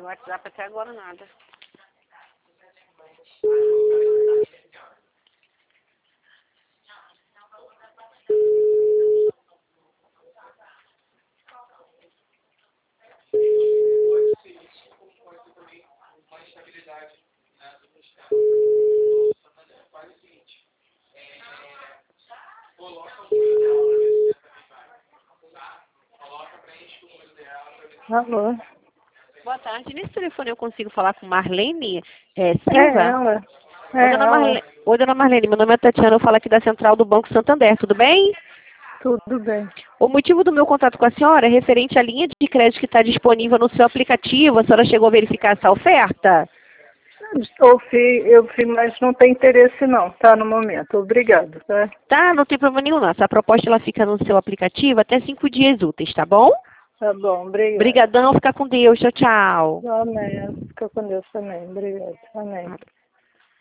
No WhatsApp até agora nada. Alô? Boa tarde. Nesse telefone eu consigo falar com Marlene É Silva? ela. Oi, dona Marlene. Meu nome é Tatiana. Eu falo aqui da Central do Banco Santander. Tudo bem? Tudo bem. O motivo do meu contato com a senhora é referente à linha de crédito que está disponível no seu aplicativo. A senhora chegou a verificar essa oferta? Eu vi, mas não tem interesse não, tá, no momento. Obrigado, tá? Tá, não tem problema nenhum não. Essa proposta ela fica no seu aplicativo até 5 dias úteis, tá bom? Tá bom, obrigado. Obrigadão, fica com Deus. Tchau, tchau. Amém. Fica com Deus também. Obrigado. Amém.